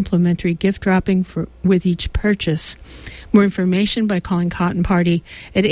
complimentary gift wrapping with each purchase. More information by calling Cotton Party at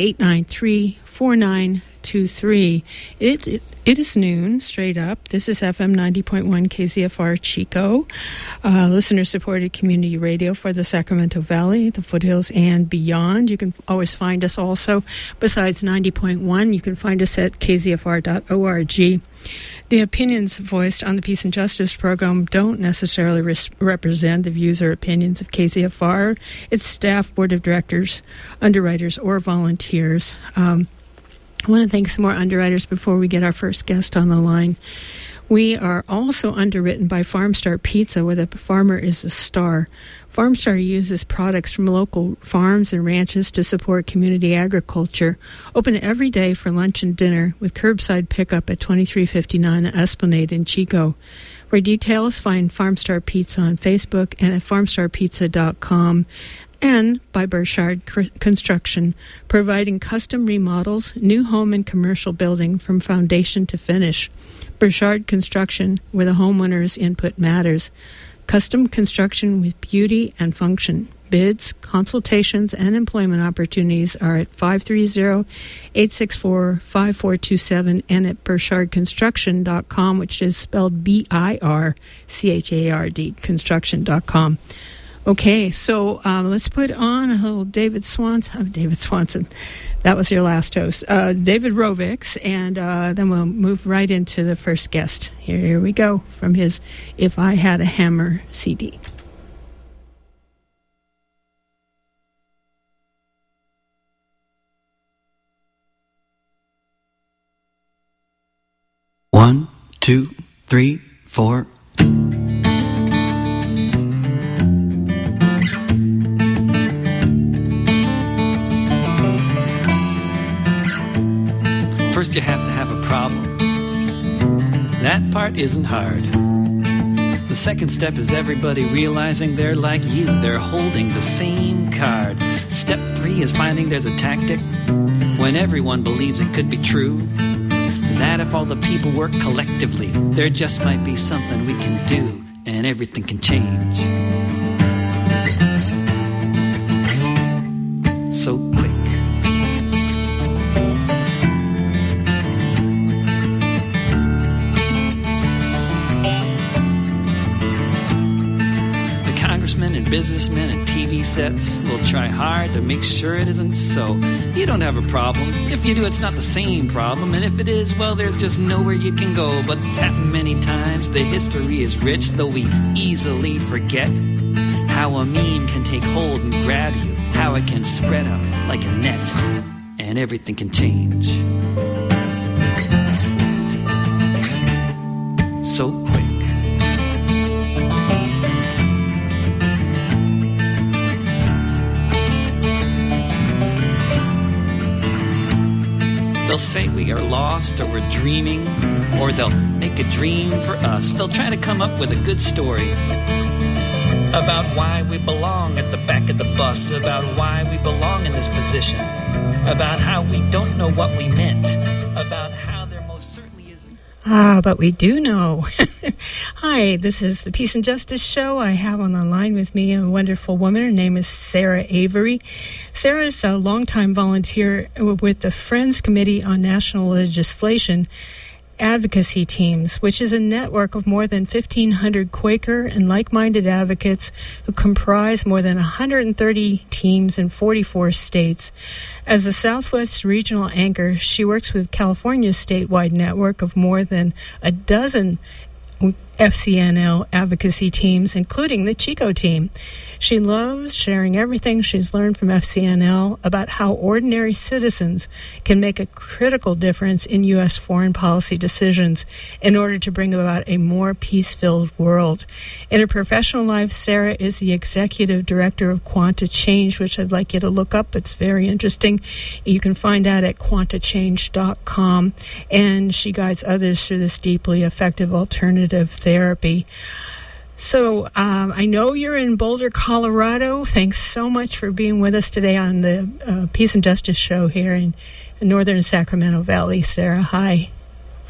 893-4923. It is noon, straight up. This is FM 90.1 KZFR Chico, listener-supported community radio for the Sacramento Valley, the foothills, and beyond. You can always find us also, besides 90.1, you can find us at kzfr.org. The opinions voiced on the Peace and Justice program don't necessarily represent the views or opinions of KZFR, its staff, board of directors, underwriters, or volunteers. I want to thank some more underwriters before we get our first guest on the line. We are also underwritten by Farmstar Pizza, where the farmer is the star. Farmstar uses products from local farms and ranches to support community agriculture. Open every day for lunch and dinner with curbside pickup at 2359 The Esplanade in Chico. For details, find Farmstar Pizza on Facebook and at farmstarpizza.com. And by Burchard Construction, providing custom remodels, new home and commercial building from foundation to finish. Burchard Construction, where the homeowner's input matters. Custom construction with beauty and function. Bids, consultations, and employment opportunities are at 530-864-5427 and at burchardconstruction.com, which is spelled BIRCHARD, construction.com. Okay, so let's put on a little David Swanson. That was your last host. David Rovics, and then we'll move right into the first guest. Here we go from his If I Had a Hammer CD. One, two, three, four. First you have to have a problem. That part isn't hard. The second step is everybody realizing they're like you. They're holding the same card. Step 3 is finding there's a tactic when everyone believes it could be true. That if all the people work collectively, there just might be something we can do and everything can change. So quick. And businessmen and TV sets will try hard to make sure it isn't so. You don't have a problem. If you do, it's not the same problem. And if it is, well, there's just nowhere you can go. But it's happened many times. The history is rich, though we easily forget how a meme can take hold and grab you, how it can spread out like a net, and everything can change. So quick. They'll say we are lost or we're dreaming, or they'll make a dream for us. They'll try to come up with a good story about why we belong at the back of the bus, about why we belong in this position, about how we don't know what we meant, about how there most certainly isn't. But we do know. Hi, this is the Peace and Justice Show. I have on the line with me a wonderful woman. Her name is Sarah Avery. Sarah is a longtime volunteer with the Friends Committee on National Legislation Advocacy Teams, which is a network of more than 1,500 Quaker and like-minded advocates who comprise more than 130 teams in 44 states. As the Southwest Regional Anchor, she works with California's statewide network of more than a dozen FCNL advocacy teams, including the Chico team. She loves sharing everything she's learned from FCNL about how ordinary citizens can make a critical difference in U.S. foreign policy decisions in order to bring about a more peace-filled world. In her professional life, Sarah is the executive director of Quanta Change, which I'd like you to look up. It's very interesting. You can find that at quantachange.com, and she guides others through this deeply effective alternative therapy. So I know you're in Boulder, Colorado. Thanks so much for being with us today on the Peace and Justice Show here in the northern Sacramento Valley. Sarah, hi.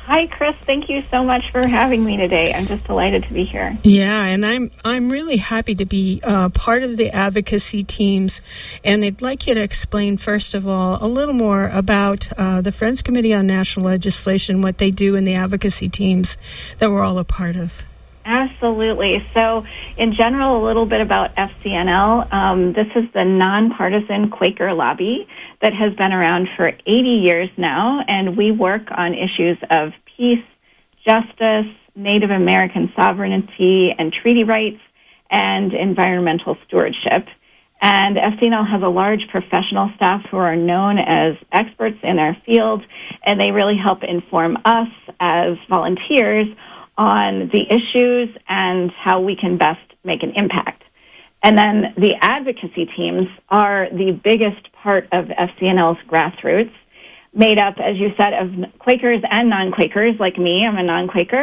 Hi, Chris. Thank you so much for having me today. I'm just delighted to be here. Yeah, and I'm really happy to be part of the advocacy teams. And I'd like you to explain, first of all, a little more about the Friends Committee on National Legislation, what they do in the advocacy teams that we're all a part of. Absolutely. So, in general, a little bit about FCNL. This is the nonpartisan Quaker lobby that has been around for 80 years now, and we work on issues of peace, justice, Native American sovereignty and treaty rights, and environmental stewardship. And FCNL has a large professional staff who are known as experts in their field, and they really help inform us as volunteers on the issues and how we can best make an impact. And then the advocacy teams are the biggest part of FCNL's grassroots, made up, as you said, of Quakers and non-Quakers, like me. I'm a non-Quaker.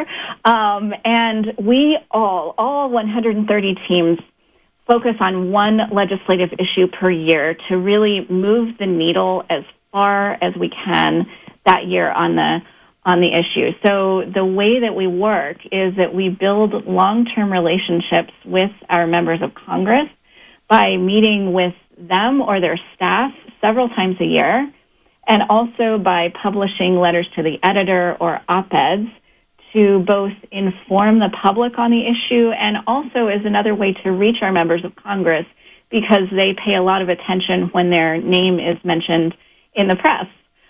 And we all 130 teams, focus on one legislative issue per year to really move the needle as far as we can that year on the issue. So the way that we work is that we build long-term relationships with our members of Congress by meeting with them or their staff several times a year, and also by publishing letters to the editor or op-eds to both inform the public on the issue and also is another way to reach our members of Congress because they pay a lot of attention when their name is mentioned in the press.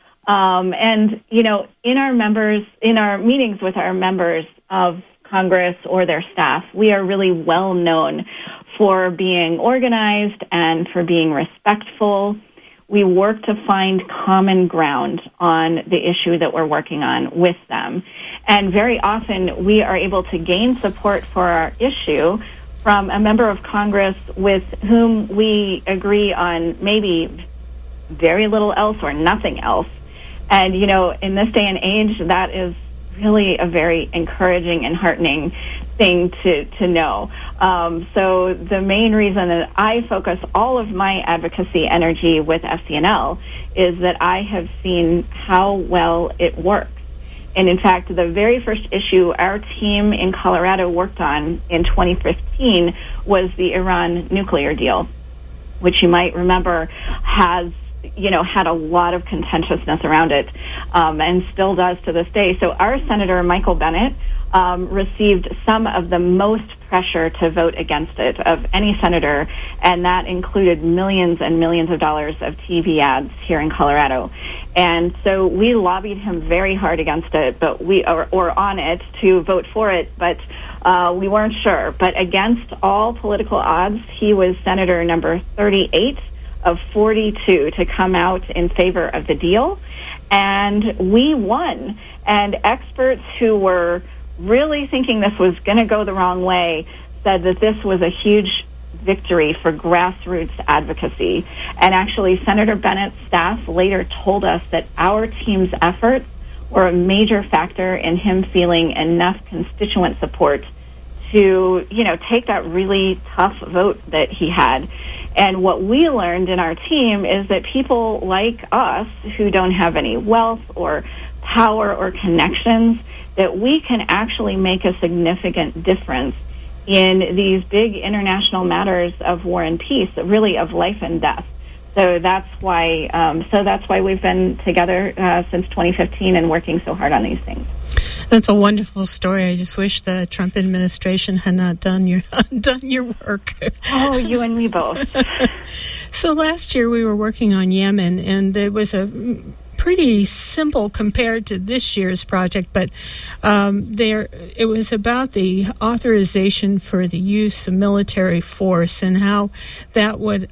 And, you know, in our meetings with our members of Congress or their staff, we are really well known for being organized and for being respectful. We work to find common ground on the issue that we're working on with them. And very often we are able to gain support for our issue from a member of Congress with whom we agree on maybe very little else or nothing else. And, you know, in this day and age, that is really a very encouraging and heartening thing to know. So the main reason that I focus all of my advocacy energy with FCNL is that I have seen how well it works. And in fact, the very first issue our team in Colorado worked on in 2015 was the Iran nuclear deal, which you might remember has had a lot of contentiousness around it, and still does to this day. So our Senator Michael Bennet received some of the most pressure to vote against it of any senator, and that included millions and millions of dollars of TV ads here in Colorado. And so we lobbied him very hard against it, but or on it to vote for it, but we weren't sure. But against all political odds, he was Senator number 38 of 42 to come out in favor of the deal, and we won. And experts who were really thinking this was going to go the wrong way said that this was a huge victory for grassroots advocacy. And actually, Senator Bennett's staff later told us that our team's efforts were a major factor in him feeling enough constituent support to, take that really tough vote that he had. And what we learned in our team is that people like us who don't have any wealth or power or connections, that we can actually make a significant difference in these big international matters of war and peace, really of life and death. So that's why we've been together since 2015 and working so hard on these things. That's a wonderful story. I just wish the Trump administration had not done your work. Oh, you and me both. So last year we were working on Yemen, and it was a pretty simple compared to this year's project, but it was about the authorization for the use of military force and how that would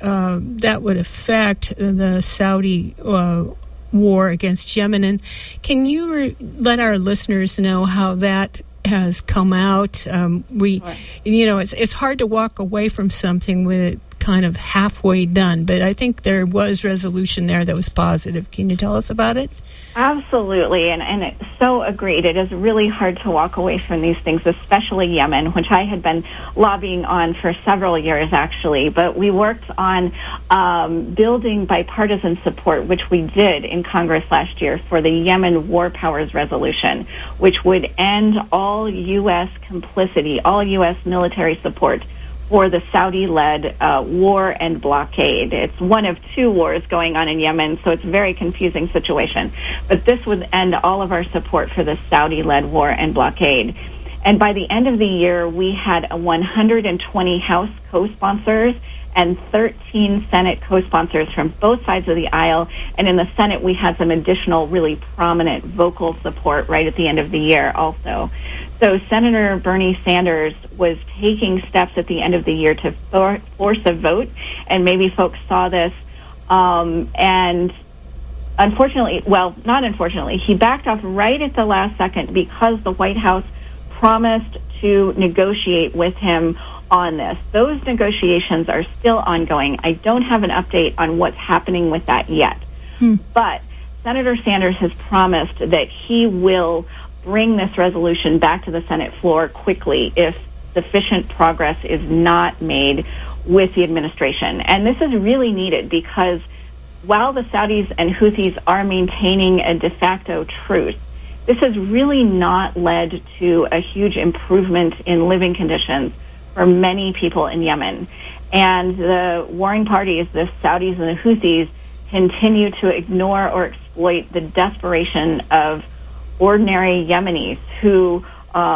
affect the Saudi war against Yemen. And can you let our listeners know how that has come out? It's hard to walk away from something when it kind of halfway done, but I think there was resolution there that was positive. Can you tell us about it? Absolutely, and it's so agreed. It is really hard to walk away from these things, especially Yemen, which I had been lobbying on for several years, actually. But we worked on building bipartisan support, which we did in Congress last year for the Yemen War Powers Resolution, which would end all U.S. complicity, all U.S. military support for the Saudi-led war and blockade. It's one of two wars going on in Yemen, so it's a very confusing situation. But this would end all of our support for the Saudi-led war and blockade. And by the end of the year, we had 120 House co-sponsors and 13 Senate co-sponsors from both sides of the aisle. And in the Senate, we had some additional really prominent vocal support right at the end of the year also. So Senator Bernie Sanders was taking steps at the end of the year to force a vote, and maybe folks saw this. And unfortunately, well, not unfortunately, he backed off right at the last second because the White House promised to negotiate with him on this. Those negotiations are still ongoing. I don't have an update on what's happening with that yet. But Senator Sanders has promised that he will bring this resolution back to the Senate floor quickly if sufficient progress is not made with the administration. And this is really needed because while the Saudis and Houthis are maintaining a de facto truce, this has really not led to a huge improvement in living conditions for many people in Yemen. And the warring parties, the Saudis and the Houthis, continue to ignore or exploit the desperation of ordinary Yemenis who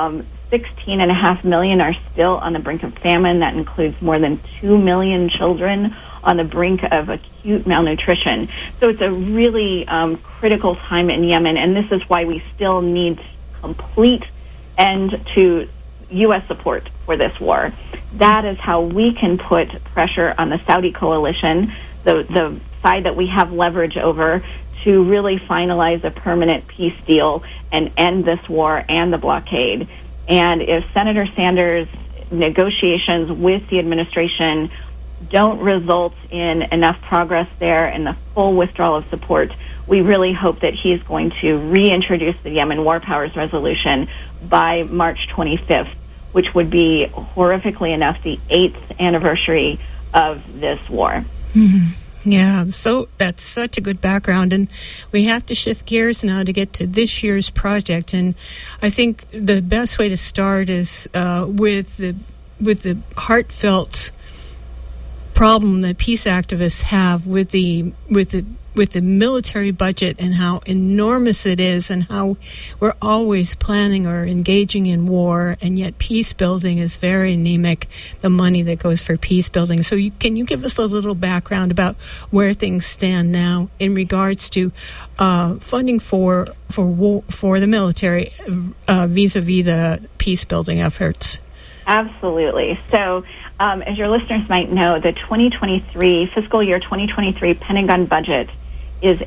16.5 million are still on the brink of famine. That includes more than 2 million children on the brink of acute malnutrition. So it's a really critical time in Yemen, and this is why we still need complete end to U.S. support for this war. That is how we can put pressure on the Saudi coalition, the side that we have leverage over, to really finalize a permanent peace deal and end this war and the blockade. And if Senator Sanders' negotiations with the administration don't result in enough progress there and the full withdrawal of support, we really hope that he's going to reintroduce the Yemen War Powers Resolution by March 25th, which would be, horrifically enough, the 8th anniversary of this war. Mm-hmm. Yeah, so that's such a good background, and we have to shift gears now to get to this year's project. And I think the best way to start is with the heartfelt problem that peace activists have with the military budget and how enormous it is, and how we're always planning or engaging in war, and yet peace building is very anemic, the money that goes for peace building. So can you give us a little background about where things stand now in regards to funding for the military vis-a-vis the peace building efforts? Absolutely. So as your listeners might know, the fiscal year 2023 Pentagon budget is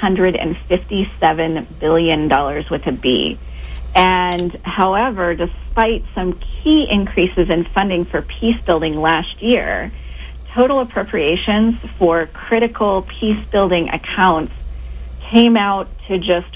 $857 billion with a B. And however, despite some key increases in funding for peace building last year, total appropriations for critical peace building accounts came out to just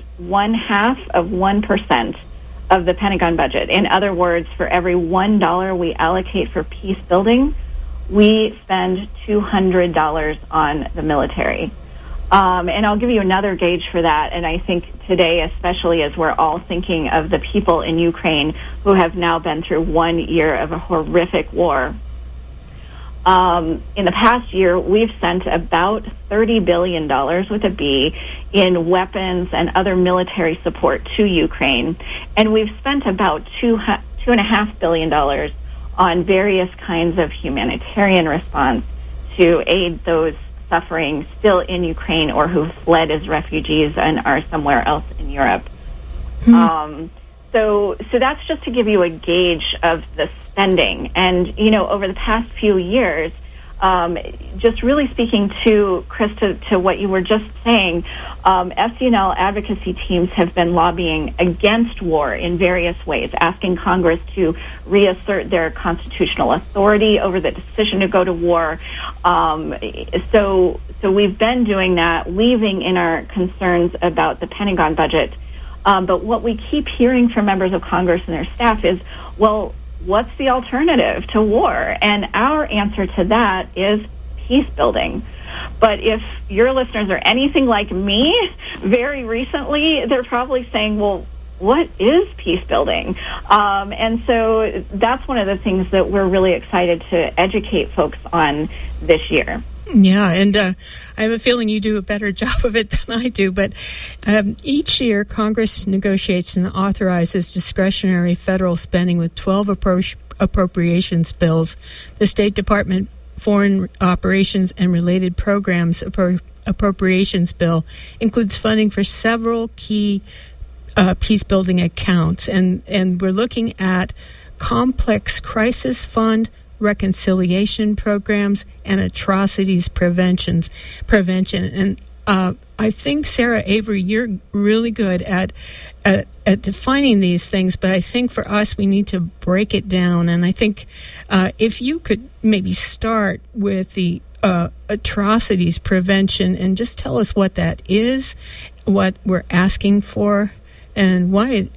0.5% of the Pentagon budget. In other words, for every $1 we allocate for peace building, we spend $200 on the military. And I'll give you another gauge for that. And I think today, especially as we're all thinking of the people in Ukraine who have now been through 1 year of a horrific war, in the past year, we've sent about $30 billion with a B in weapons and other military support to Ukraine. And we've spent about $2.5 billion on various kinds of humanitarian response to aid those suffering still in Ukraine or who fled as refugees and are somewhere else in Europe. So that's just to give you a gauge of the spending. And, over the past few years, just really speaking to, Chris, to what you were just saying, FCNL advocacy teams have been lobbying against war in various ways, asking Congress to reassert their constitutional authority over the decision to go to war. So we've been doing that, weaving in our concerns about the Pentagon budget. But what we keep hearing from members of Congress and their staff is, well, what's the alternative to war? And our answer to that is peace building. But if your listeners are anything like me, very recently, they're probably saying, well, what is peace building? And so that's one of the things that we're really excited to educate folks on this year. Yeah, and I have a feeling you do a better job of it than I do, but each year Congress negotiates and authorizes discretionary federal spending with 12 appropriations bills. The State Department Foreign Operations and Related Programs Appropriations Bill includes funding for several key peace-building accounts, and we're looking at complex crisis fund, reconciliation programs, and atrocities prevention. And I think, Sarah Avery, you're really good at defining these things, but I think for us we need to break it down. And I think if you could maybe start with the atrocities prevention and just tell us what that is, what we're asking for, and why.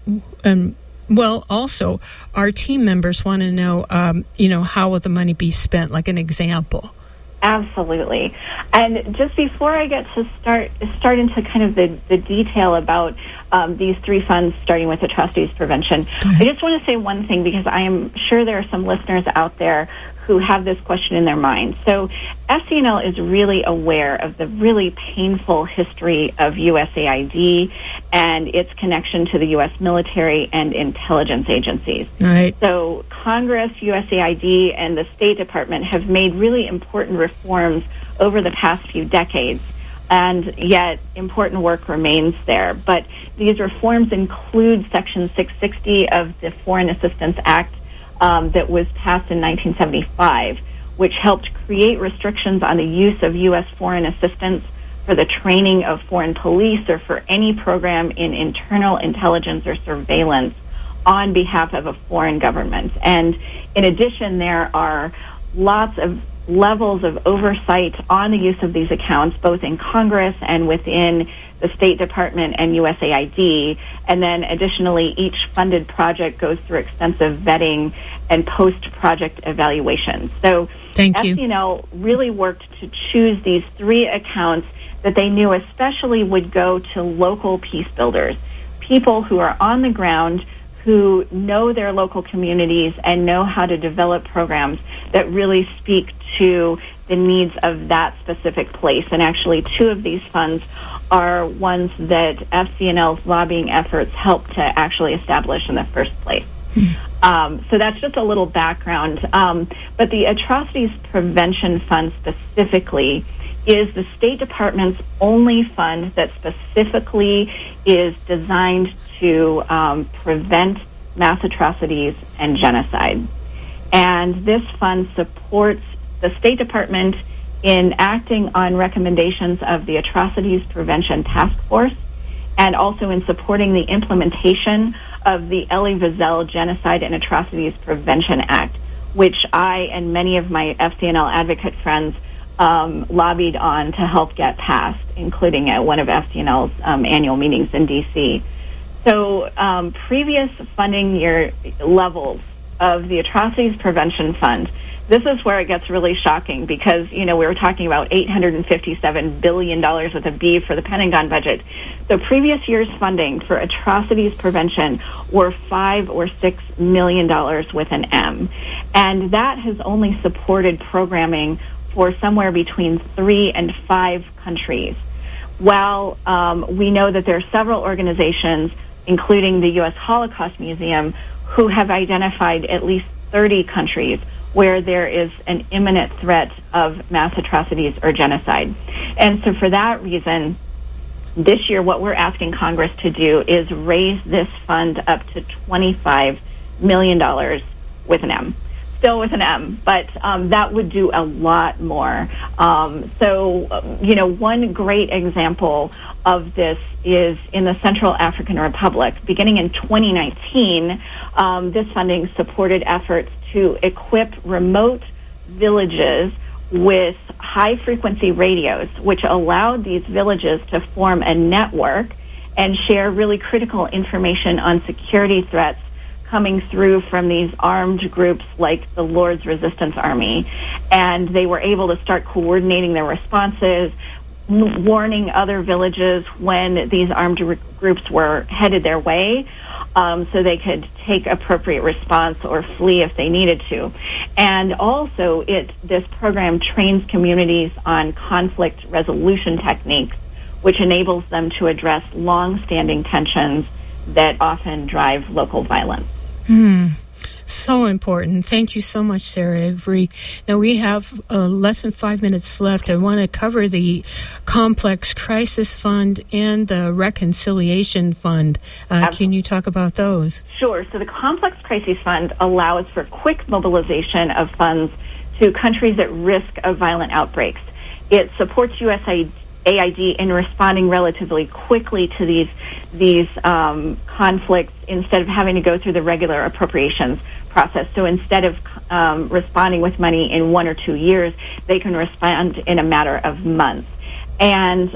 Well, also, our team members want to know, how will the money be spent, like an example. Absolutely. And just before I get to start into kind of the detail about these three funds, starting with atrocities prevention, I just want to say one thing, because I am sure there are some listeners out there who have this question in their mind. So FCNL is really aware of the really painful history of USAID and its connection to the U.S. military and intelligence agencies. Right. So Congress, USAID, and the State Department have made really important reforms over the past few decades, and yet important work remains there. But these reforms include Section 660 of the Foreign Assistance Act, that was passed in 1975, which helped create restrictions on the use of U.S. foreign assistance for the training of foreign police or for any program in internal intelligence or surveillance on behalf of a foreign government. And in addition, there are lots of levels of oversight on the use of these accounts, both in Congress and within the State Department and USAID. And then additionally, each funded project goes through extensive vetting and post-project evaluation. So FCNL really worked to choose these three accounts that they knew especially would go to local peace builders, people who are on the ground, who know their local communities and know how to develop programs that really speak to the needs of that specific place. And actually, two of these funds are ones that FCNL's lobbying efforts helped to actually establish in the first place. So that's just a little background. But the Atrocities Prevention Fund specifically is the State Department's only fund that specifically is designed to prevent mass atrocities and genocide. And this fund supports the State Department in acting on recommendations of the Atrocities Prevention Task Force, and also in supporting the implementation of the Elie Wiesel Genocide and Atrocities Prevention Act, which I and many of my FCNL advocate friends lobbied on to help get passed, including at one of FCNL's annual meetings in D.C. So previous funding year levels of the Atrocities Prevention Fund, this is where it gets really shocking, because, we were talking about $857 billion with a B for the Pentagon budget. The previous year's funding for atrocities prevention were $5 or $6 million with an M. And that has only supported programming for somewhere between 3 and 5 countries. While we know that there are several organizations, including the U.S. Holocaust Museum, who have identified at least 30 countries where there is an imminent threat of mass atrocities or genocide. And so for that reason, this year what we're asking Congress to do is raise this fund up to $25 million with an M. still with an M, but that would do a lot more. One great example of this is in the Central African Republic. Beginning in 2019, this funding supported efforts to equip remote villages with high-frequency radios, which allowed these villages to form a network and share really critical information on security threats coming through from these armed groups like the Lord's Resistance Army. And they were able to start coordinating their responses, warning other villages when these armed groups were headed their way, so they could take appropriate response or flee if they needed to. And also, this program trains communities on conflict resolution techniques, which enables them to address long-standing tensions that often drive local violence. So important. Thank you so much, Sarah Avery. Now, we have less than 5 minutes left. I want to cover the Complex Crisis Fund and the Reconciliation Fund. Can you talk about those? Sure. So the Complex Crisis Fund allows for quick mobilization of funds to countries at risk of violent outbreaks. It supports USAID in responding relatively quickly to these conflicts instead of having to go through the regular appropriations process. So instead of responding with money in 1 or 2 years, they can respond in a matter of months. And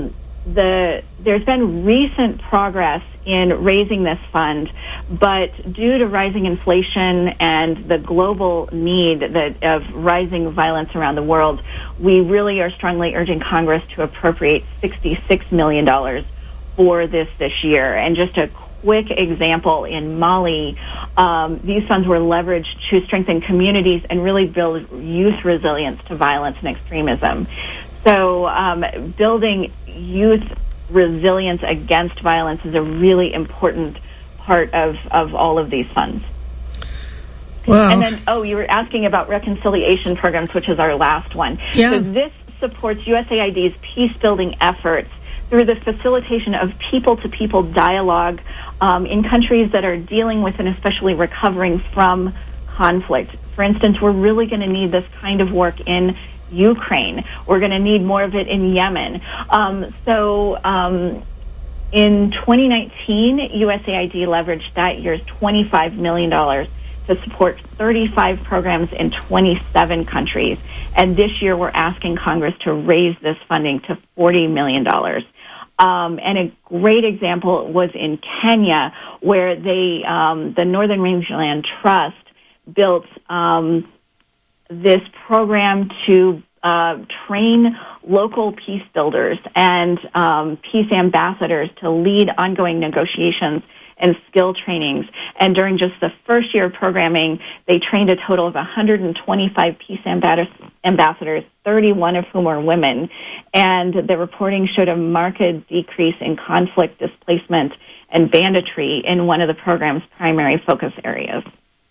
there's been recent progress in raising this fund, but due to rising inflation and the global need of rising violence around the world, we really are strongly urging Congress to appropriate $66 million for this year. And just a quick example, in Mali, these funds were leveraged to strengthen communities and really build youth resilience to violence and extremism. So building youth resilience against violence is a really important part of all of these funds. Wow. And then, you were asking about reconciliation programs, which is our last one. Yeah. So this supports USAID's peace-building efforts through the facilitation of people-to-people dialogue in countries that are dealing with and especially recovering from conflict. For instance, we're really going to need this kind of work in Ukraine. We're going to need more of it in Yemen. In 2019, USAID leveraged that year's $25 million to support 35 programs in 27 countries. And this year, we're asking Congress to raise this funding to $40 million. And a great example was in Kenya, where the Northern Rangeland Trust built this program to train local peace builders and peace ambassadors to lead ongoing negotiations and skill trainings. And during just the first year of programming, they trained a total of 125 peace ambassadors, 31 of whom are women. And the reporting showed a marked decrease in conflict, displacement, and banditry in one of the program's primary focus areas.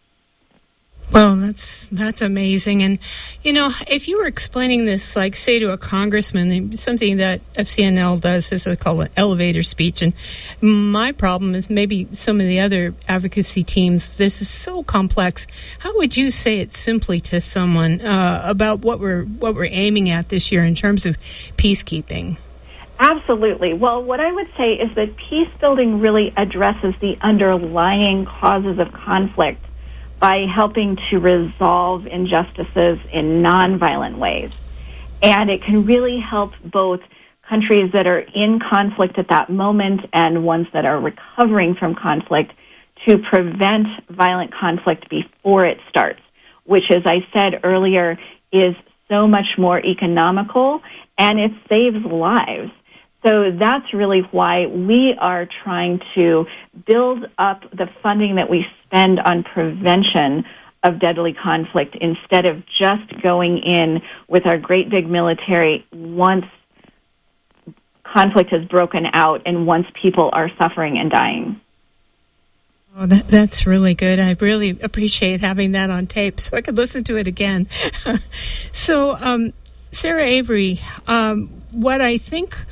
Well, that's amazing. And, if you were explaining this, like, say, to a congressman, something that FCNL does is called an elevator speech. And my problem is maybe some of the other advocacy teams, this is so complex. How would you say it simply to someone about what we're aiming at this year in terms of peacekeeping? Absolutely. Well, what I would say is that peace building really addresses the underlying causes of conflict by helping to resolve injustices in nonviolent ways. And it can really help both countries that are in conflict at that moment and ones that are recovering from conflict to prevent violent conflict before it starts, which, as I said earlier, is so much more economical and it saves lives. So that's really why we are trying to build up the funding that we spend on prevention of deadly conflict instead of just going in with our great big military once conflict has broken out and once people are suffering and dying. Oh, that's really good. I really appreciate having that on tape so I could listen to it again. So, Sarah Avery, what I think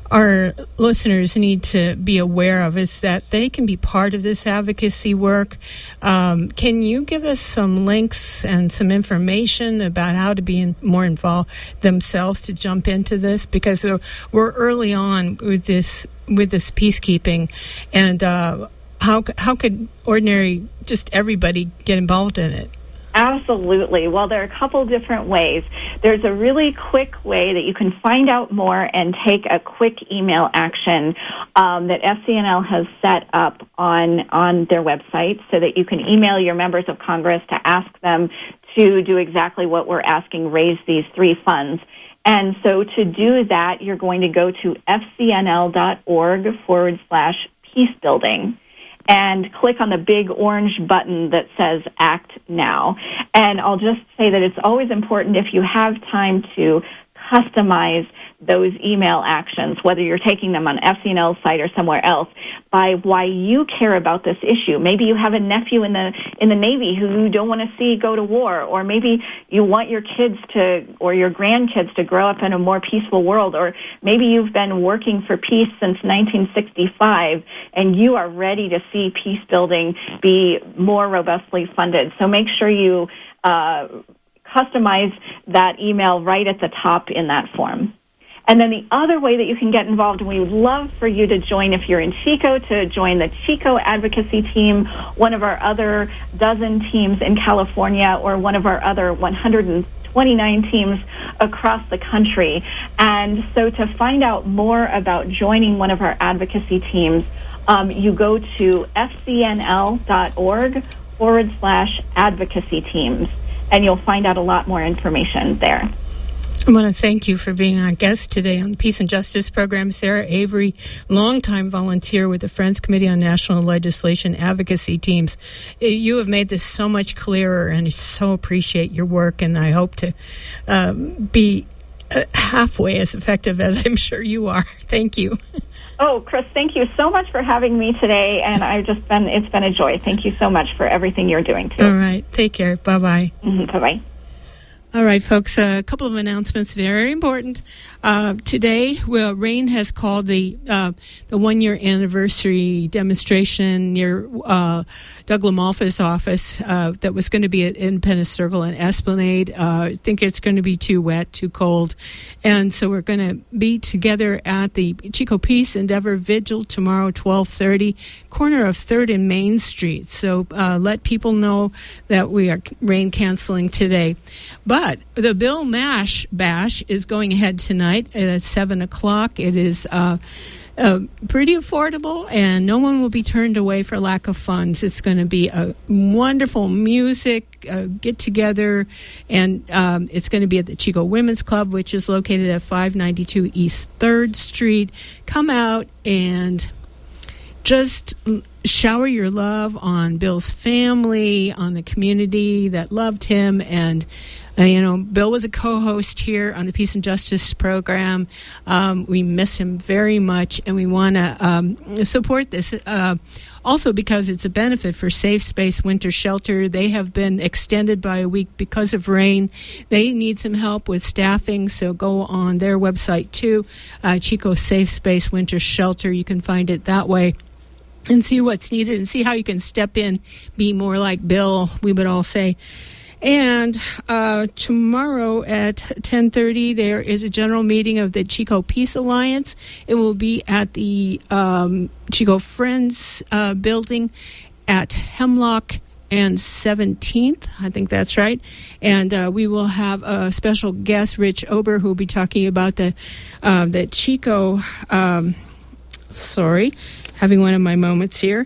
our listeners need to be aware of is that they can be part of this advocacy work. Can you give us some links and some information about how to be more involved themselves to jump into this? Because we're early on with this peacekeeping, and how could ordinary, just everybody get involved in it? Absolutely. Well, there are a couple different ways. There's a really quick way that you can find out more and take a quick email action that FCNL has set up on their website, so that you can email your members of Congress to ask them to do exactly what we're asking, raise these 3 funds. And so to do that, you're going to go to fcnl.org/peacebuilding. And click on the big orange button that says Act Now. And I'll just say that it's always important, if you have time, to customize those email actions, whether you're taking them on FCNL's site or somewhere else, by why you care about this issue. Maybe you have a nephew in the Navy who you don't want to see go to war, or maybe you want your kids or your grandkids to grow up in a more peaceful world, or maybe you've been working for peace since 1965 and you are ready to see peace building be more robustly funded. So make sure you customize that email right at the top in that form. And then the other way that you can get involved, and we would love for you to join, if you're in Chico, to join the Chico Advocacy Team, one of our other dozen teams in California, or one of our other 129 teams across the country. And so to find out more about joining one of our advocacy teams, you go to fcnl.org/advocacy teams, and you'll find out a lot more information there. I want to thank you for being our guest today on the Peace and Justice Program. Sarah Avery, longtime volunteer with the Friends Committee on National Legislation Advocacy Teams. You have made this so much clearer, and I so appreciate your work, and I hope to be halfway as effective as I'm sure you are. Thank you. Oh, Chris, thank you so much for having me today, and it's been a joy. Thank you so much for everything you're doing, too. All right. Take care. Bye-bye. Bye-bye. All right, folks, a couple of announcements, very important. Today, RAIN has called the 1-year anniversary demonstration near Doug LaMalfa's office that was going to be at Independence Circle and Esplanade. I think it's going to be too wet, too cold. And so we're going to be together at the Chico Peace Endeavor Vigil tomorrow, 12:30, corner of 3rd and Main Street. So let people know that we are RAIN canceling today. But the Bill Mash Bash is going ahead tonight at 7 o'clock. It is pretty affordable, and no one will be turned away for lack of funds. It's going to be a wonderful music get-together, and it's going to be at the Chico Women's Club, which is located at 592 East 3rd Street. Come out and just shower your love on Bill's family, on the community that loved him. And, Bill was a co-host here on the Peace and Justice Program. We miss him very much, and we want to support this. Also because it's a benefit for Safe Space Winter Shelter. They have been extended by a week because of rain. They need some help with staffing, so go on their website too, Chico Safe Space Winter Shelter. You can find it that way and see what's needed and see how you can step in, be more like Bill, we would all say. And tomorrow at 10:30, there is a general meeting of the Chico Peace Alliance. It will be at the Chico Friends building at Hemlock and 17th. I think that's right. And we will have a special guest, Rich Ober, who will be talking about the Chico... having one of my moments here.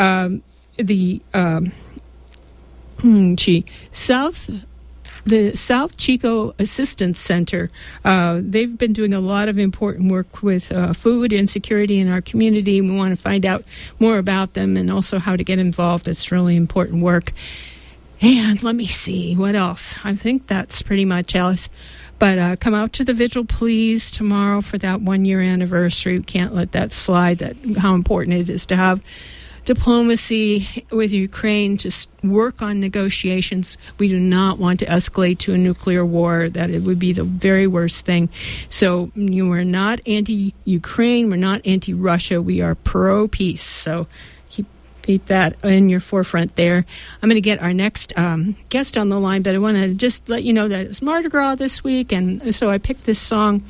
The South Chico Assistance Center, they've been doing a lot of important work with food insecurity in our community. We want to find out more about them and also how to get involved. It's really important work. And let me see, what else? I think that's pretty much Alice. But come out to the vigil, please, tomorrow for that 1-year anniversary. We can't let that slide, how important it is to have diplomacy with Ukraine to work on negotiations. We do not want to escalate to a nuclear war. That it would be the very worst thing. So you are not anti-Ukraine. We're not anti-Russia. We are pro-peace. So keep that in your forefront there. I'm going to get our next guest on the line, but I want to just let you know that it's Mardi Gras this week, and so I picked this song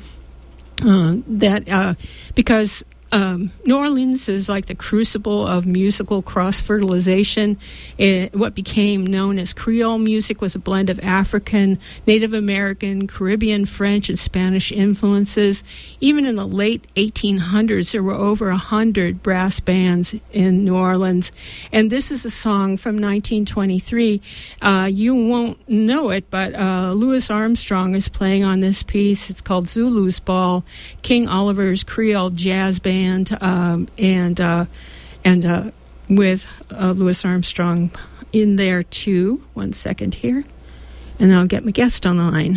because New Orleans is like the crucible of musical cross-fertilization. What became known as Creole music was a blend of African, Native American, Caribbean, French, and Spanish influences. Even in the late 1800s, there were over 100 brass bands in New Orleans. And this is a song from 1923. You won't know it, but Louis Armstrong is playing on this piece. It's called Zulu's Ball, King Oliver's Creole Jazz Band. And with Louis Armstrong in there too. 1 second here, and I'll get my guest on the line.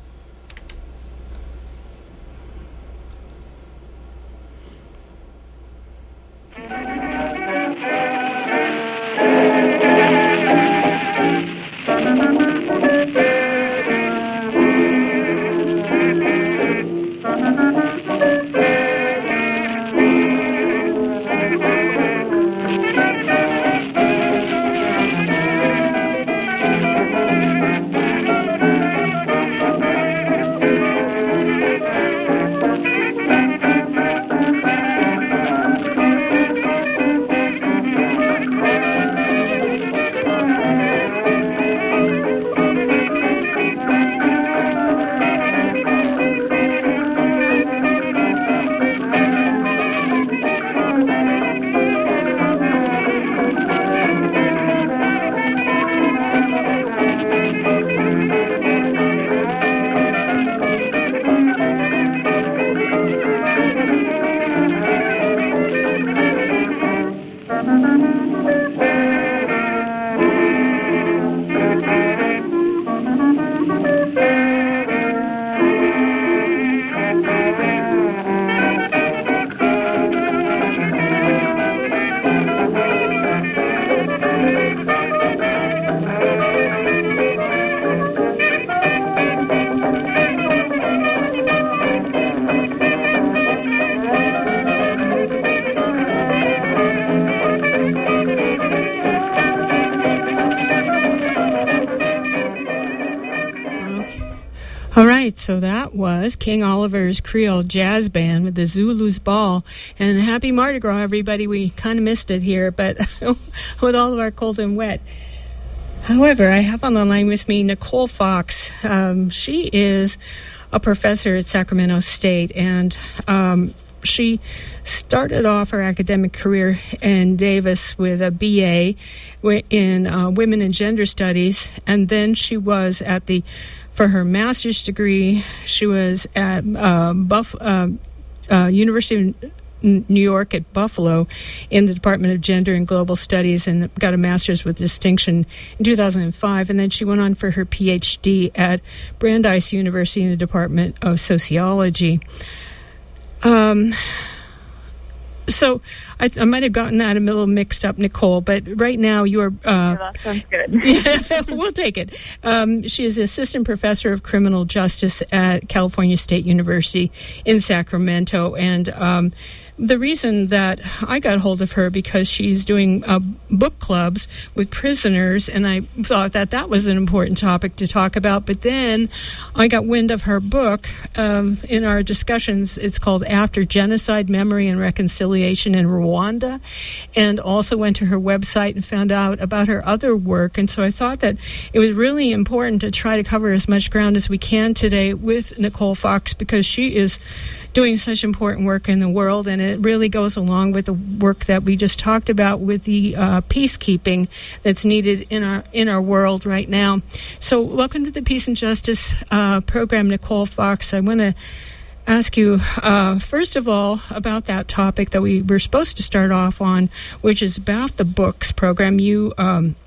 So that was King Oliver's Creole Jazz Band with the Zulu's Ball. And happy Mardi Gras, everybody. We kind of missed it here, but with all of our cold and wet. However, I have on the line with me Nicole Fox. She is a professor at Sacramento State, and she started off her academic career in Davis with a BA in Women and Gender Studies, and then she was for her master's degree, she was at University of New York at Buffalo in the Department of Gender and Global Studies, and got a master's with distinction in 2005. And then she went on for her PhD at Brandeis University in the Department of Sociology. So I might have gotten that a little mixed up, Nicole, but right now you are... that sounds good. Yeah, we'll take it. She is assistant professor of criminal justice at California State University in Sacramento, and the reason that I got hold of her because she's doing book clubs with prisoners, and I thought that was an important topic to talk about. But then I got wind of her book in our discussions. It's called After Genocide, Memory and Reconciliation in Rwanda, and also went to her website and found out about her other work. And so I thought that it was really important to try to cover as much ground as we can today with Nicole Fox, because she is doing such important work in the world, and it really goes along with the work that we just talked about with the peacekeeping that's needed in our world right now. So welcome to the Peace and Justice program, Nicole Fox. I want to ask you, first of all, about that topic that we were supposed to start off on, which is about the books program. You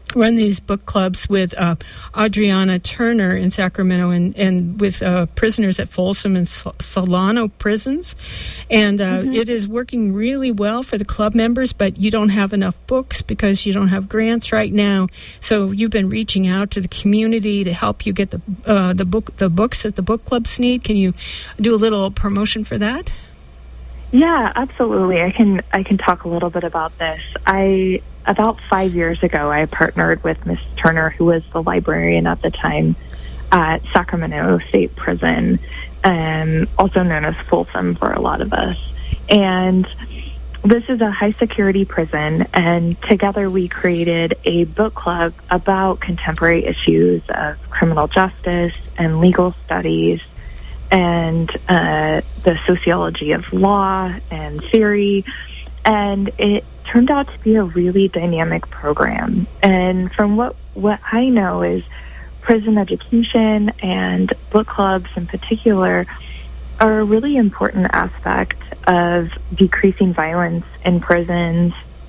run these book clubs with Adriana Turner in Sacramento and with prisoners at Folsom and Solano prisons. And it is working really well for the club members, but you don't have enough books because you don't have grants right now. So you've been reaching out to the community to help you get the books that the book clubs need. Can you do a little promotion for that? Yeah, absolutely. I can talk a little bit about this. About 5 years ago, I partnered with Miss Turner, who was the librarian at the time at Sacramento State Prison, also known as Folsom for a lot of us. And this is a high-security prison, and together we created a book club about contemporary issues of criminal justice and legal studies and the sociology of law and theory. And it turned out to be a really dynamic program. And from what I know is prison education and book clubs in particular are a really important aspect of decreasing violence in prisons,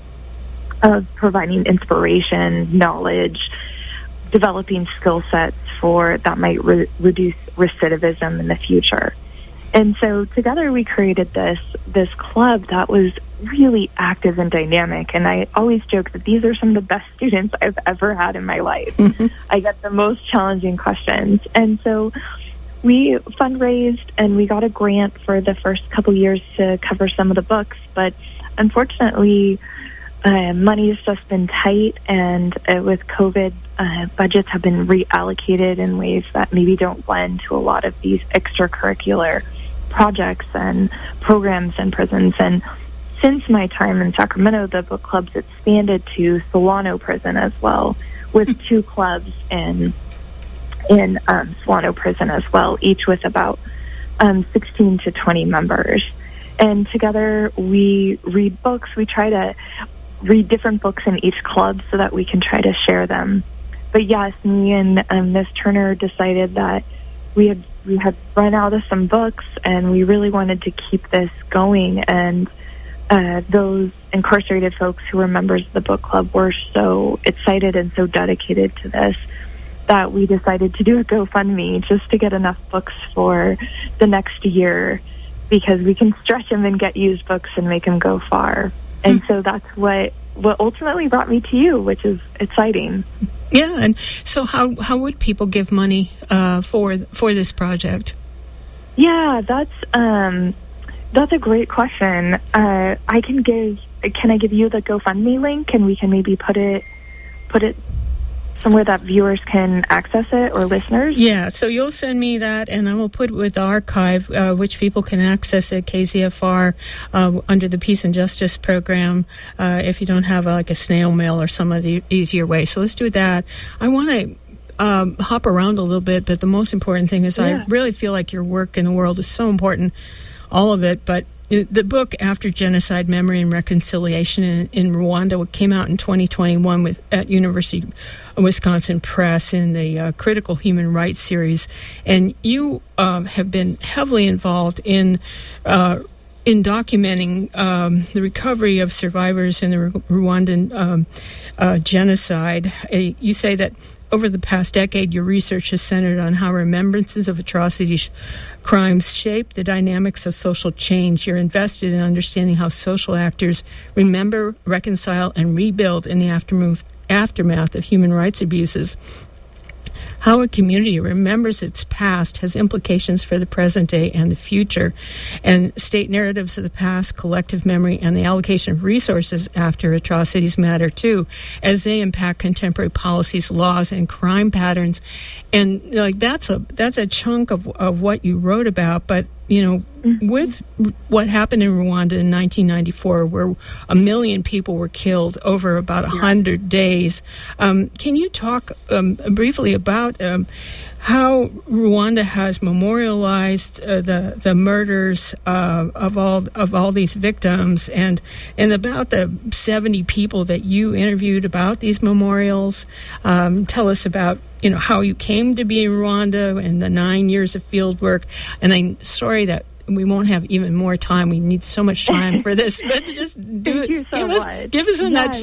of providing inspiration, knowledge, developing skill sets that might reduce recidivism in the future. And so together we created this club that was really active and dynamic. And I always joke that these are some of the best students I've ever had in my life. I get the most challenging questions. And so we fundraised and we got a grant for the first couple years to cover some of the books. But unfortunately, money has just been tight, and with COVID, budgets have been reallocated in ways that maybe don't blend to a lot of these extracurricular projects and programs in prisons. And since my time in Sacramento, the book club's expanded to Solano Prison as well, with 2 clubs in Solano Prison as well, each with about 16 to 20 members. And together we read books. We try to read different books in each club so that we can try to share them. But yes, me and Ms. Turner decided that we had run out of some books, and we really wanted to keep this going. And those incarcerated folks who were members of the book club were so excited and so dedicated to this that we decided to do a GoFundMe just to get enough books for the next year, because we can stretch them and get used books and make them go far. And so that's what ultimately brought me to you, which is exciting. Yeah, and so how would people give money for this project? Yeah, that's a great question. Can I give you the GoFundMe link, and we can maybe put it somewhere that viewers can access it, or listeners? Yeah, so you'll send me that, and I will put it with the archive, which people can access at KZFR under the Peace and Justice program if you don't have like a snail mail or some of the easier way. So let's do that. I want to hop around a little bit, but the most important thing is I really feel like your work in the world is so important, all of it, but the book After Genocide, Memory and Reconciliation in Rwanda came out in 2021 at University of Wisconsin Press in the Critical Human Rights series. And you have been heavily involved in documenting the recovery of survivors in the Rwandan genocide. You say that over the past decade, your research has centered on how remembrances of atrocities, crimes shape the dynamics of social change. You're invested in understanding how social actors remember, reconcile, and rebuild in the aftermath of human rights abuses. How a community remembers its past has implications for the present day and the future. And state narratives of the past, collective memory, and the allocation of resources after atrocities matter too, as they impact contemporary policies, laws, and crime patterns. And like that's a chunk of what you wrote about. But with what happened in Rwanda in 1994, where 1 million people were killed over about 100 days, can you talk briefly about how Rwanda has memorialized the murders of all these victims, and about the 70 people that you interviewed about these memorials? Tell us about how you came to be in Rwanda and the 9 years of field work. And I'm sorry that we won't have even more time. We need so much time for this, but just do it. Thank you so much. Give us a nutshell.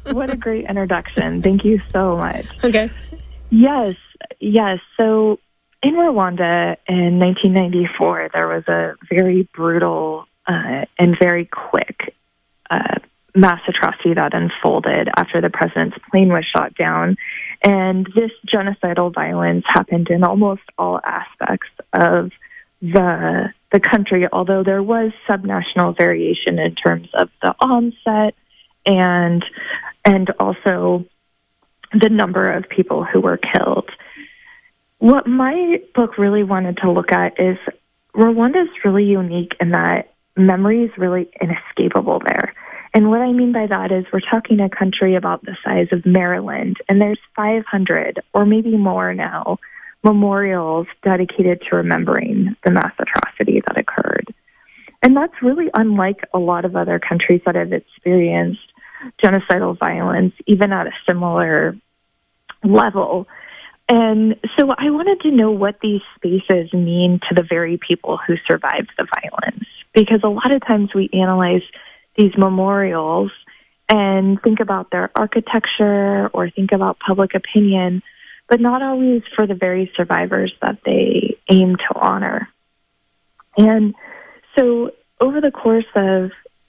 What a great introduction. Thank you so much. Okay. Yes. So in Rwanda in 1994, there was a very brutal and very quick mass atrocity that unfolded after the president's plane was shot down. And this genocidal violence happened in almost all aspects of the country, although there was subnational variation in terms of the onset and also the number of people who were killed. What my book really wanted to look at is Rwanda is really unique in that memory is really inescapable there. And what I mean by that is we're talking a country about the size of Maryland, and there's 500 or maybe more now memorials dedicated to remembering the mass atrocity that occurred. And that's really unlike a lot of other countries that have experienced genocidal violence, even at a similar level. And so I wanted to know what these spaces mean to the very people who survived the violence, because a lot of times we analyze these memorials and think about their architecture or think about public opinion, but not always for the very survivors that they aim to honor. And so over the course of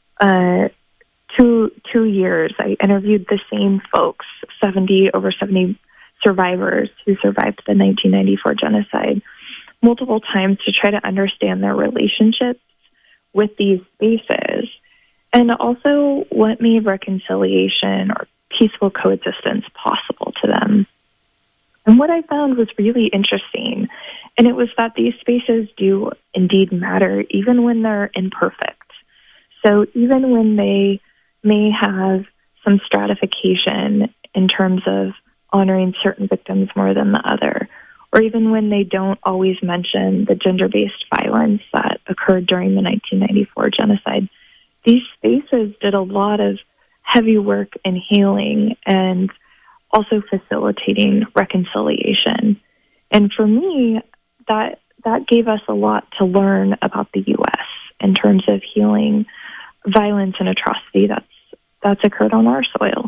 two years, I interviewed the same folks, over 70 survivors who survived the 1994 genocide, multiple times to try to understand their relationships with these spaces, and also what made reconciliation or peaceful coexistence possible to them. And what I found was really interesting, and it was that these spaces do indeed matter, even when they're imperfect. So even when they may have some stratification in terms of honoring certain victims more than the other, or even when they don't always mention the gender-based violence that occurred during the 1994 genocide, these spaces did a lot of heavy work in healing and also facilitating reconciliation. And for me, that gave us a lot to learn about the U.S. in terms of healing violence and atrocity that's occurred on our soil.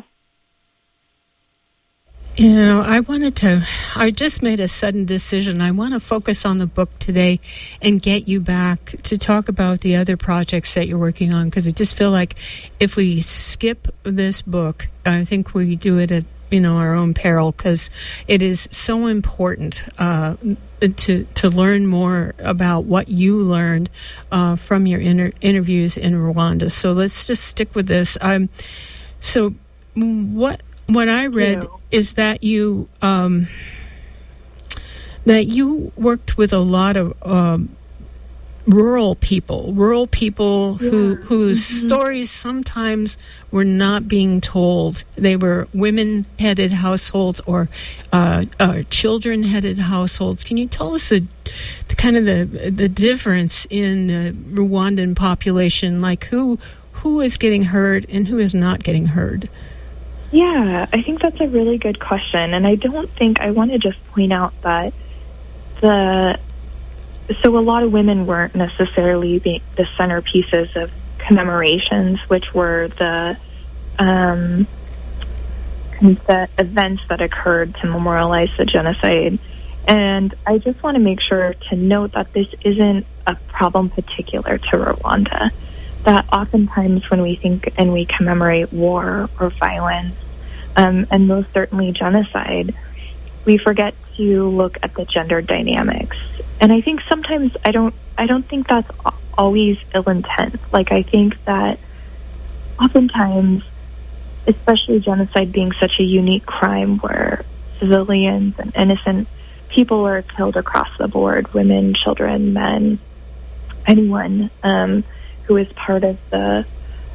You know, I just made a sudden decision. I want to focus on the book today and get you back to talk about the other projects that you're working on, because I just feel like if we skip this book, I think we do it at, our own peril, because it is so important to learn more about what you learned from your interviews in Rwanda. So let's just stick with this. So what I read is that you worked with a lot of rural people whose stories sometimes were not being told. They were women-headed households or children-headed households. Can you tell us the difference in the Rwandan population, like who is getting heard and who is not getting heard? Yeah, I think that's a really good question. And I want to just point out that so a lot of women weren't necessarily the centerpieces of commemorations, which were the events that occurred to memorialize the genocide. And I just want to make sure to note that this isn't a problem particular to Rwanda. That oftentimes when we think and we commemorate war or violence, and most certainly genocide, we forget to look at the gender dynamics. And I think sometimes I don't think that's always ill intent. Like, I think that oftentimes, especially genocide being such a unique crime where civilians and innocent people are killed across the board, women, children, men, anyone who is part of the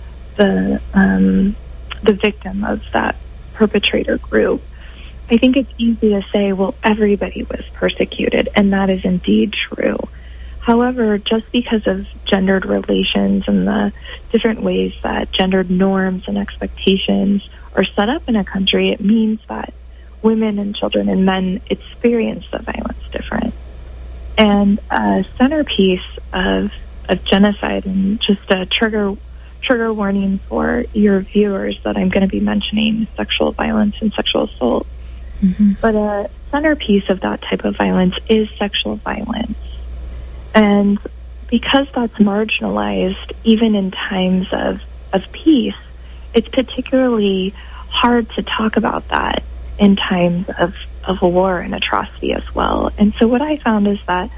victim of that perpetrator group. I think it's easy to say, well, everybody was persecuted, and that is indeed true. However, just because of gendered relations and the different ways that gendered norms and expectations are set up in a country, it means that women and children and men experience the violence different. And a centerpiece of genocide, and just a trigger trigger warning for your viewers that I'm going to be mentioning sexual violence and sexual assault. Mm-hmm. But a centerpiece of that type of violence is sexual violence. And because that's marginalized, even in times of peace, it's particularly hard to talk about that in times of war and atrocity as well. And so what I found is that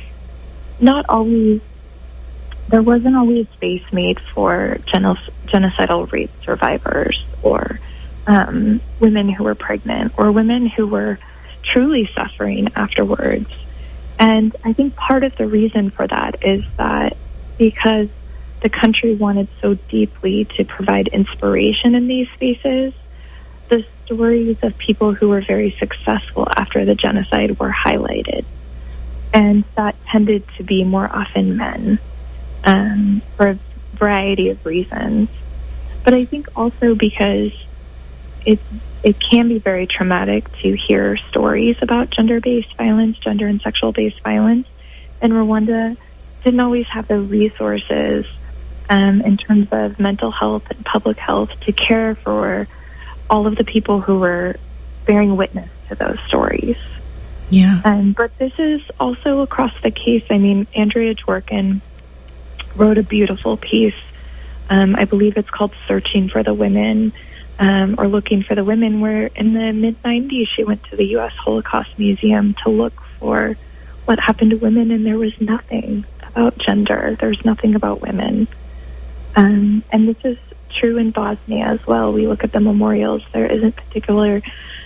there wasn't always space made for genocidal rape survivors or women who were pregnant or women who were truly suffering afterwards. And I think part of the reason for that is that because the country wanted so deeply to provide inspiration in these spaces, the stories of people who were very successful after the genocide were highlighted. And that tended to be more often men, for a variety of reasons. But I think also because it can be very traumatic to hear stories about gender-based violence, gender and sexual-based violence. And Rwanda didn't always have the resources in terms of mental health and public health to care for all of the people who were bearing witness to those stories. Yeah. But this is also across the case. I mean, Andrea Dworkin wrote a beautiful piece. I believe it's called Searching for the Women, or Looking for the Women, where in the mid-90s she went to the U.S. Holocaust Museum to look for what happened to women, and there was nothing about gender. There's nothing about women. And this is true in Bosnia as well. We look at the memorials. There isn't particular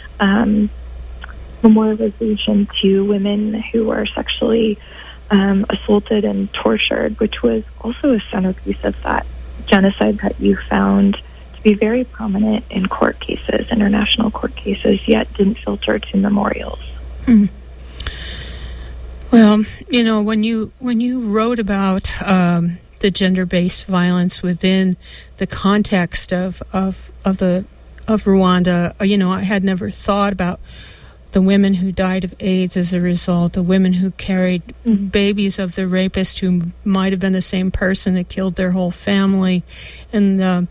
memorialization to women who were sexually assaulted and tortured, which was also a centerpiece of that genocide that you found to be very prominent in court cases, international court cases, yet didn't filter to memorials. Hmm. Well, you know, when you wrote about the gender-based violence within the context of Rwanda, you know, I had never thought about the women who died of AIDS as a result, the women who carried babies of the rapist who might have been the same person that killed their whole family, and the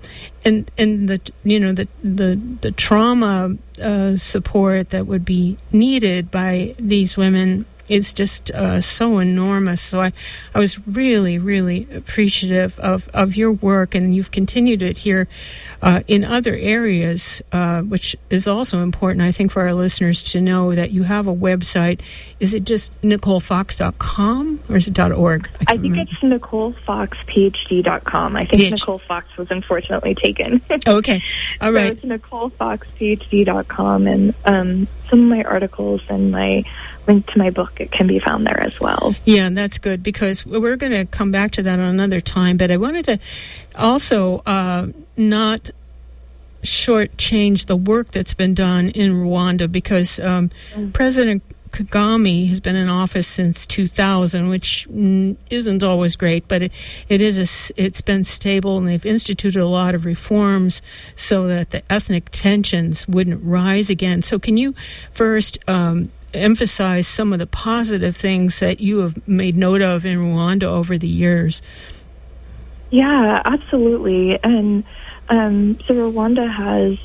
you know the trauma support that would be needed by these women is just so enormous. So I was really, really appreciative of your work, and you've continued it here in other areas, which is also important, I think, for our listeners to know that you have a website. Is it just NicoleFox.com or is it .org? I think it's NicoleFoxPhD.com. I think Nicole Fox was unfortunately taken. Okay. All right. So it's NicoleFoxPhD.com, and some of my articles and my link to my book, it can be found there as well. Yeah, that's good, because we're going to come back to that on another time. But I wanted to also not shortchange the work that's been done in Rwanda, because President Kagame has been in office since 2000, which isn't always great, but it's been stable, and they've instituted a lot of reforms so that the ethnic tensions wouldn't rise again. So can you first emphasize some of the positive things that you have made note of in Rwanda over the years? Yeah, absolutely. And so Rwanda has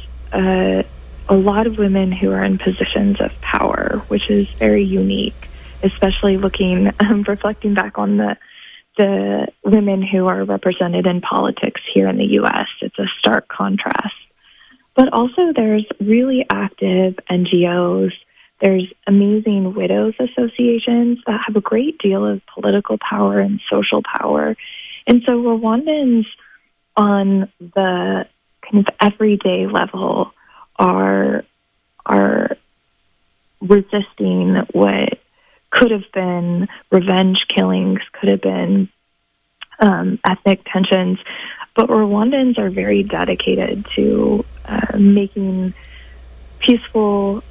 a lot of women who are in positions of power, which is very unique, especially reflecting back on the women who are represented in politics here in the U.S. It's a stark contrast. But also there's really active NGOs. There's amazing widows associations that have a great deal of political power and social power. And so Rwandans on the kind of everyday level are resisting what could have been revenge killings, could have been ethnic tensions. But Rwandans are very dedicated to making peaceful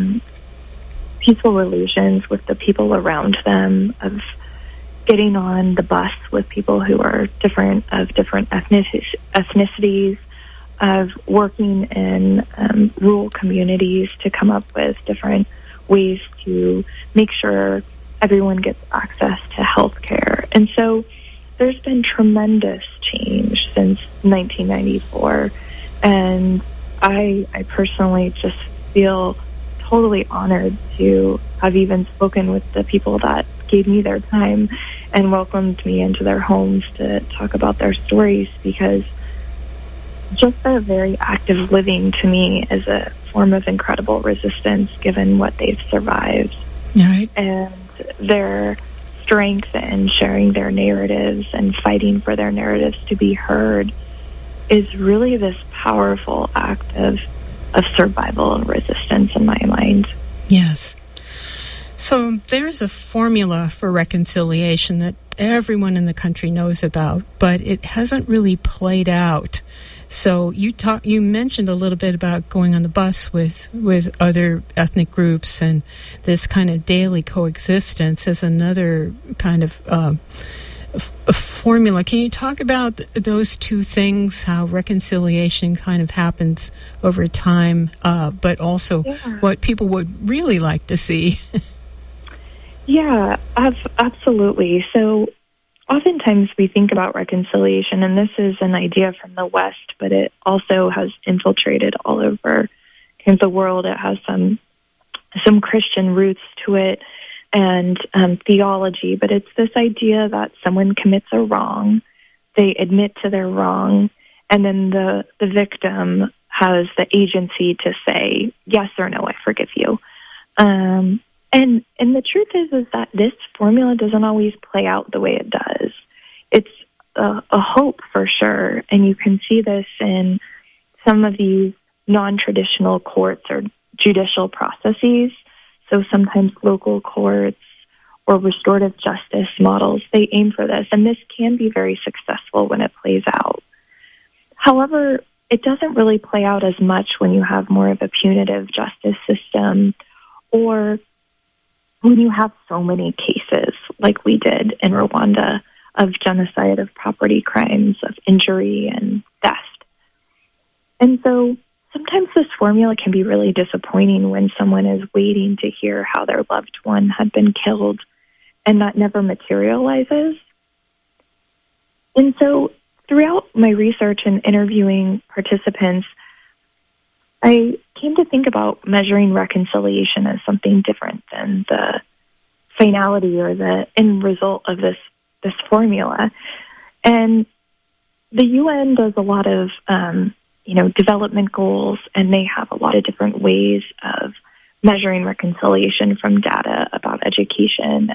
relations with the people around them, of getting on the bus with people who are different ethnicities, of working in rural communities to come up with different ways to make sure everyone gets access to health care. And so there's been tremendous change since 1994. And I personally just feel totally honored to have even spoken with the people that gave me their time and welcomed me into their homes to talk about their stories, because just their very act of living to me is a form of incredible resistance given what they've survived. Right. And their strength in sharing their narratives and fighting for their narratives to be heard is really this powerful act of survival and resistance in my mind. Yes. So there's a formula for reconciliation that everyone in the country knows about, but it hasn't really played out. So you mentioned a little bit about going on the bus with other ethnic groups, and this kind of daily coexistence as another kind of a formula. Can you talk about those two things, how reconciliation kind of happens over time, but also what people would really like to see? Yeah, absolutely. So oftentimes we think about reconciliation, and this is an idea from the West, but it also has infiltrated all over the world. It has some Christian roots to it and theology, but it's this idea that someone commits a wrong, they admit to their wrong, and then the victim has the agency to say, yes or no, I forgive you. And the truth is that this formula doesn't always play out the way it does. It's a hope for sure, and you can see this in some of these non-traditional courts or judicial processes. So sometimes local courts or restorative justice models, they aim for this, and this can be very successful when it plays out. However, it doesn't really play out as much when you have more of a punitive justice system, or when you have so many cases like we did in Rwanda of genocide, of property crimes, of injury and theft. And so sometimes this formula can be really disappointing when someone is waiting to hear how their loved one had been killed and that never materializes. And so throughout my research and interviewing participants, I came to think about measuring reconciliation as something different than the finality or the end result of this formula. And the UN does a lot of development goals, and they have a lot of different ways of measuring reconciliation from data about education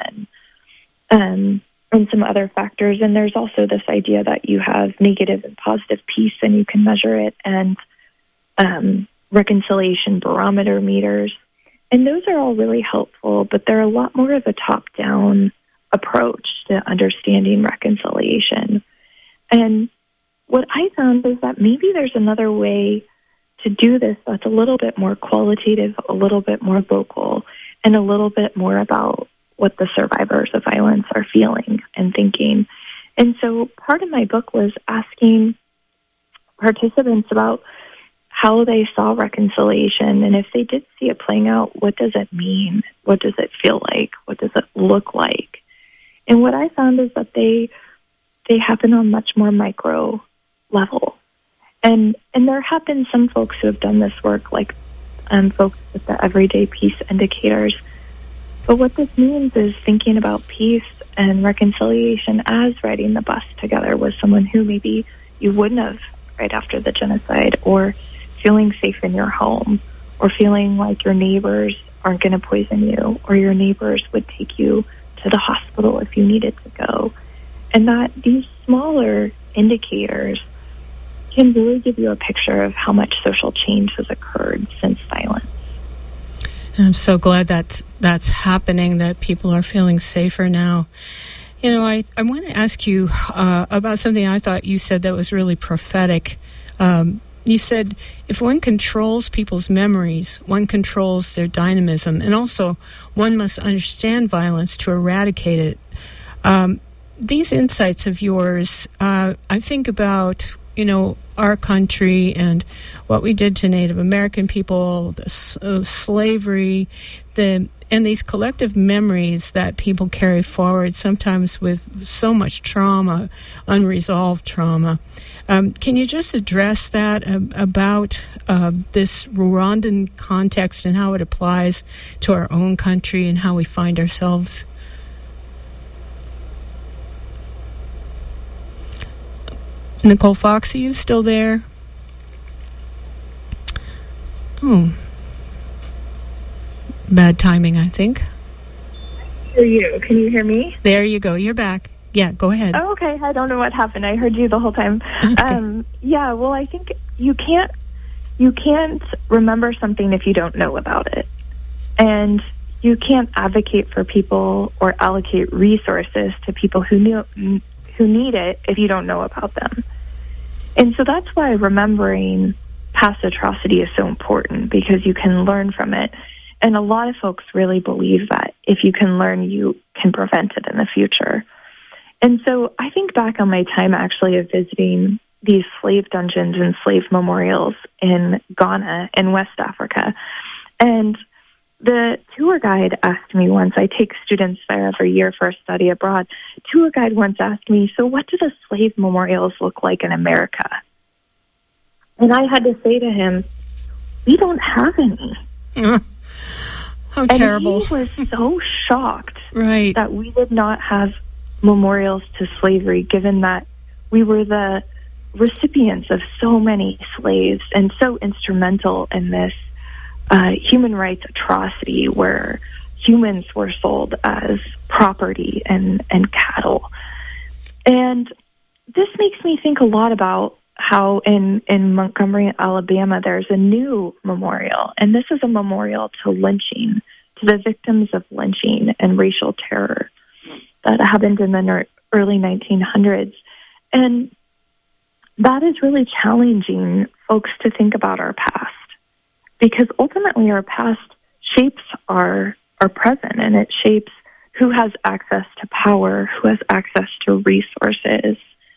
and some other factors. And there's also this idea that you have negative and positive peace, and you can measure it, and reconciliation barometer meters. And those are all really helpful, but they're a lot more of a top-down approach to understanding reconciliation. And what I found is that maybe there's another way to do this that's a little bit more qualitative, a little bit more local, and a little bit more about what the survivors of violence are feeling and thinking. And so part of my book was asking participants about how they saw reconciliation, and if they did see it playing out, what does it mean? What does it feel like? What does it look like? And what I found is that they happen on much more micro level. And there have been some folks who have done this work, like folks with the Everyday Peace Indicators. But what this means is thinking about peace and reconciliation as riding the bus together with someone who maybe you wouldn't have right after the genocide, or feeling safe in your home, or feeling like your neighbors aren't going to poison you, or your neighbors would take you to the hospital if you needed to go. And that these smaller indicators can really give you a picture of how much social change has occurred since violence. And I'm so glad that's happening, that people are feeling safer now. You know, I want to ask you about something I thought you said that was really prophetic. You said, if one controls people's memories, one controls their dynamism, and also one must understand violence to eradicate it. These insights of yours, I think about, our country and what we did to Native American people, the slavery, the and these collective memories that people carry forward, sometimes with so much trauma, unresolved trauma. Can you just address that about this Rwandan context and how it applies to our own country and how we find ourselves? Nicole Fox, are you still there? Oh. Bad timing, I think. I hear you. Can you hear me? There you go. You're back. Yeah, go ahead. Oh, okay. I don't know what happened. I heard you the whole time. Okay. Yeah, well, I think you can't remember something if you don't know about it. And you can't advocate for people or allocate resources to people who need it if you don't know about them. And so that's why remembering past atrocity is so important, because you can learn from it. And a lot of folks really believe that if you can learn, you can prevent it in the future. And so I think back on my time actually of visiting these slave dungeons and slave memorials in Ghana in West Africa. And the tour guide asked me once, I take students there every year for a study abroad. Tour guide once asked me, so what do the slave memorials look like in America? And I had to say to him, we don't have any. How terrible. And he was so shocked right. that we did not have memorials to slavery, given that we were the recipients of so many slaves and so instrumental in this human rights atrocity where humans were sold as property and cattle. And this makes me think a lot about how in Montgomery, Alabama, there's a new memorial. And this is a memorial to lynching, to the victims of lynching and racial terror that happened in the early 1900s. And that is really challenging folks to think about our past, because ultimately our past shapes our present, and it shapes who has access to power, who has access to resources.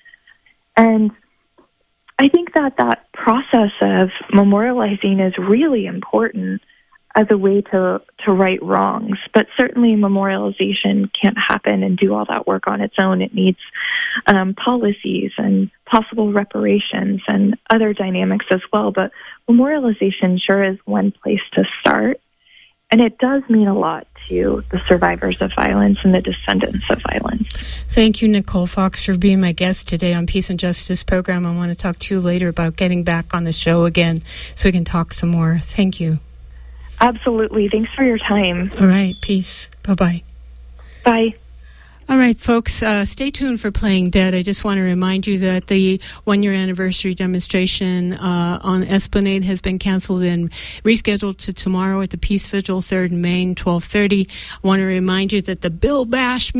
And I think that process of memorializing is really important as a way to right wrongs. But certainly memorialization can't happen and do all that work on its own. It needs policies and possible reparations and other dynamics as well. But memorialization sure is one place to start. And it does mean a lot to the survivors of violence and the descendants of violence. Thank you, Nicole Fox, for being my guest today on Peace and Justice program. I want to talk to you later about getting back on the show again so we can talk some more. Thank you. Absolutely. Thanks for your time. All right. Peace. Bye-bye. Bye. All right, folks, stay tuned for Playing Dead. I just want to remind you that the one-year anniversary demonstration on Esplanade has been canceled and rescheduled to tomorrow at the Peace Vigil, 3rd and Main, 12:30. I want to remind you that the Bill Mash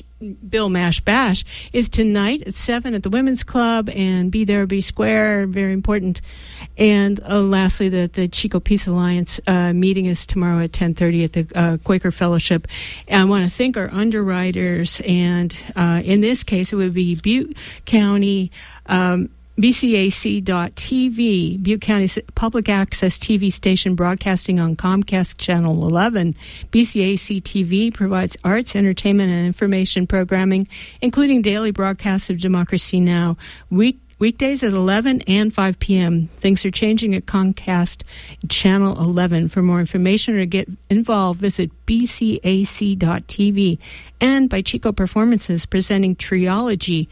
Bash is tonight at 7 at the Women's Club, and be there, be square, very important. And lastly, the Chico Peace Alliance meeting is tomorrow at 10:30 at the Quaker Fellowship. And I want to thank our underwriters, and in this case, it would be Butte County BCAC.TV, Butte County Public Access TV station broadcasting on Comcast Channel 11. BCAC TV provides arts, entertainment, and information programming, including daily broadcasts of Democracy Now! Weekdays at 11 and 5 p.m. Things are changing at Comcast Channel 11. For more information or to get involved, visit bcac.tv. And by Chico Performances, presenting Trilogy,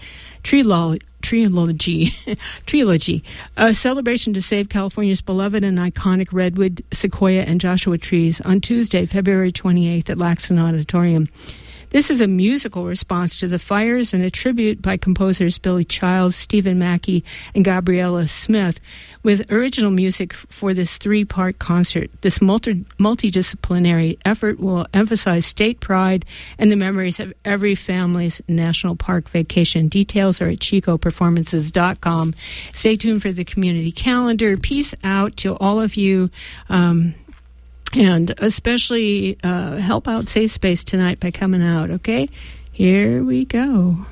a celebration to save California's beloved and iconic redwood, sequoia, and Joshua trees on Tuesday, February 28th at Laxon Auditorium. This is a musical response to the fires and a tribute by composers Billy Childs, Stephen Mackey, and Gabriella Smith, with original music for this 3-part concert. This multidisciplinary effort will emphasize state pride and the memories of every family's national park vacation. Details are at chicoperformances.com. Stay tuned for the community calendar. Peace out to all of you. And especially help out Safe Space tonight by coming out, okay? Here we go.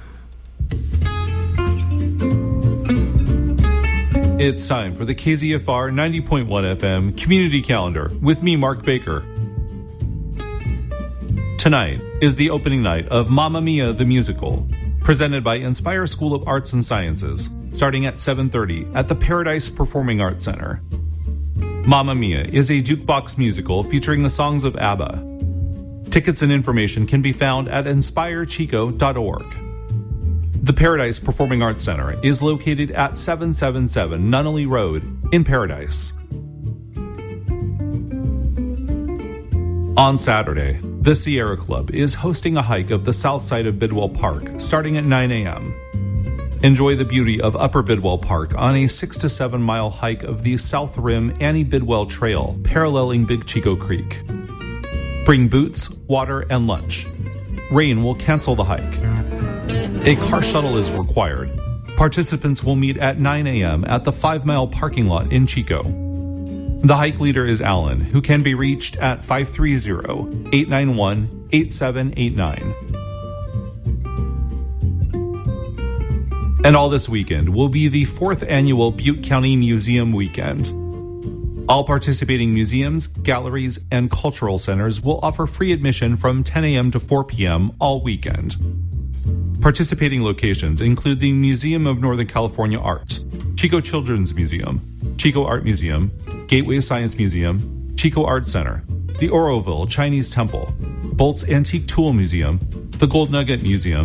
It's time for the KZFR 90.1 FM Community Calendar with me, Mark Baker. Tonight is the opening night of Mamma Mia the Musical, presented by Inspire School of Arts and Sciences, starting at 7:30 at the Paradise Performing Arts Center. Mamma Mia is a jukebox musical featuring the songs of ABBA. Tickets and information can be found at inspirechico.org. The Paradise Performing Arts Center is located at 777 Nunnally Road in Paradise. On Saturday, the Sierra Club is hosting a hike of the south side of Bidwell Park starting at 9 a.m. Enjoy the beauty of Upper Bidwell Park on a 6 to 7 mile hike of the South Rim Annie Bidwell Trail paralleling Big Chico Creek. Bring boots, water, and lunch. Rain will cancel the hike. A car shuttle is required. Participants will meet at 9 a.m. at the 5 Mile parking lot in Chico. The hike leader is Alan, who can be reached at 530-891-8789. And all this weekend will be the 4th annual Butte County Museum Weekend. All participating museums, galleries, and cultural centers will offer free admission from 10 a.m. to 4 p.m. all weekend. Participating locations include the Museum of Northern California Art, Chico Children's Museum, Chico Art Museum, Gateway Science Museum, Chico Art Center, the Oroville Chinese Temple, Bolt's Antique Tool Museum, the Gold Nugget Museum,